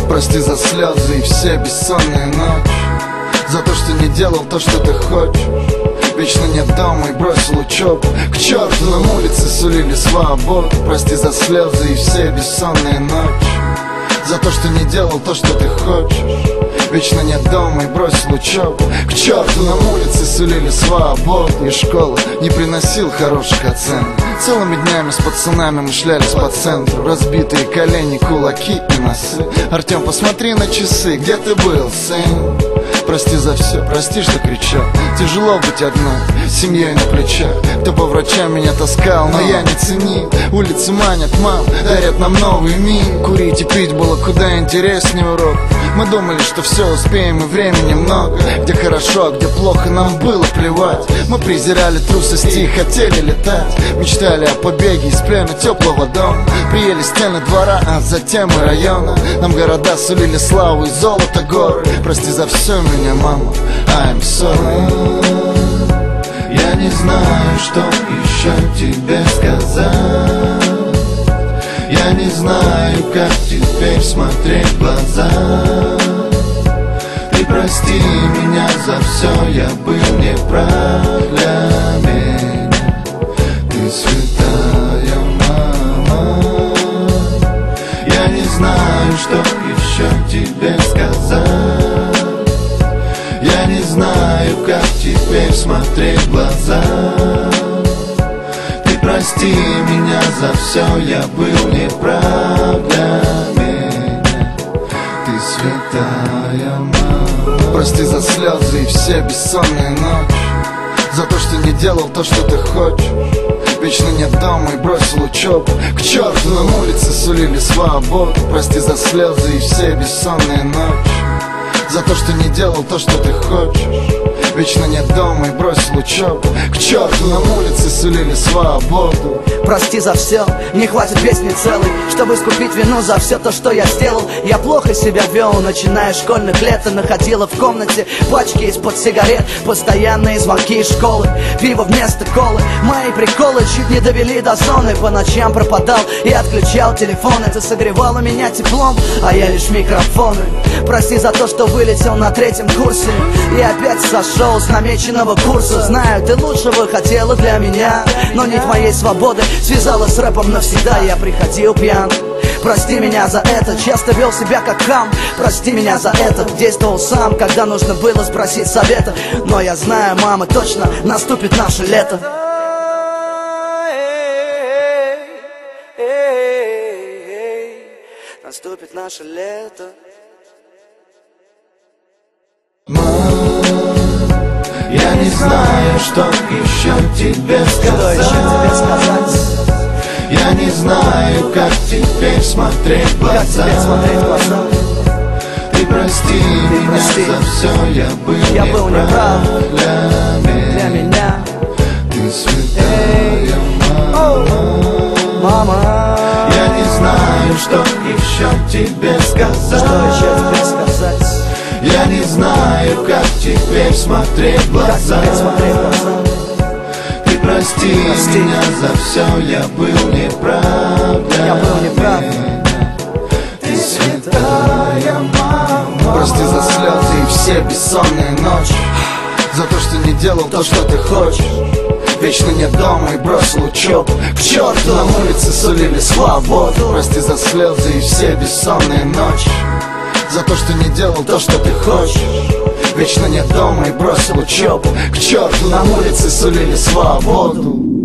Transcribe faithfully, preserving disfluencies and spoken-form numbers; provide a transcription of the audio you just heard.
Прости за слезы и все бессонные ночи, за то, что не делал то, что ты хочешь. Вечно нет дома и бросил учебу. К черту, нам улицы сулили свободу. Прости за слезы и все бессонные ночи, за то, что не делал то, что ты хочешь. Вечно нет дома и бросил учебу. К черту, нам улицы сулили свободу. И школа не приносил хороших оценок. Целыми днями с пацанами мы шлялись по центру. Разбитые колени, кулаки и носы. Артем, посмотри на часы, где ты был, сын? Прости за все, прости, что кричал. Тяжело быть одной, с семьей на плечах. Кто по врачам меня таскал, но я не ценил. Улицы манят, мам, дарят нам новый мир. Курить и пить было куда интереснее урок. Мы думали, что все успеем и времени много. Где хорошо, а где плохо, нам было плевать. Мы презирали трусости и хотели летать. Мечтали о побеге из плена теплого дома. Приели стены двора, а затем и района. Нам города сулили славу и золото горы. Прости за все меня, мама, I'm sorry. Я не знаю, что еще тебе сказать. Я не знаю, как теперь смотреть в глаза. Ты прости меня за все, я был неправ для меня. Ты святая, мама. Я не знаю, что еще тебе сказать. Я не знаю, как теперь смотреть в глаза. Прости меня за все, я был неправ для меня. Ты святая, мама. Прости за слезы и все бессонные ночи, за то, что не делал то, что ты хочешь. Вечно нет дома и бросил учебу. К черту, нам улицы сулили свободу. Прости за слезы и все бессонные ночи, за то, что не делал то, что ты хочешь. Вечно нет дома и бросил учебу. К черту, нам улицы сулили свободу. Прости за все, не хватит песни целой, чтобы искупить вину за все то, что я сделал. Я плохо себя вел, начиная с школьных лет. И находила в комнате пачки из-под сигарет, постоянные звонки из школы, пиво вместо колы. Мои приколы чуть не довели до зоны. По ночам пропадал и отключал телефон. Это согревало меня теплом, а я лишь микрофоны. Прости за то, что вылетел на третьем курсе и опять сошел с намеченного курса. Знаю, ты лучшего хотела для меня, но нить моей свободы связала с рэпом навсегда. Я приходил пьян. Прости меня за это, часто вел себя как хам. Прости меня за это, действовал сам, когда нужно было спросить совета. Но я знаю, мама, точно наступит наше лето. Наступит наше лето. Мам, я не знаю, что еще тебе сказать. Что еще тебе сказать? Я не знаю, как теперь смотреть в глаза. Как теперь смотреть в глаза? Ты прости Ты меня прости. за все, я был Я был неправ для меня. Для меня. Ты святая, мама. Мама, Я не знаю, что еще тебе сказать. что еще тебе сказать? Я не знаю, как теперь смотреть в Как глаза. теперь смотреть в глаза? Ты прости, Прости. меня за все, я был неправ для Я был неправ. меня. Ты святая, мама. Прости за слезы и все бессонные ночи, за то, что не делал то, что ты хочешь. Вечно нет дома и бросил учебу. К черту, нам улицы сулили свободу. Прости за слезы и все бессонные ночи, за то, что не делал то, что ты хочешь. Вечно нет дома и бросил учебу. К черту, нам улицы сулили свободу.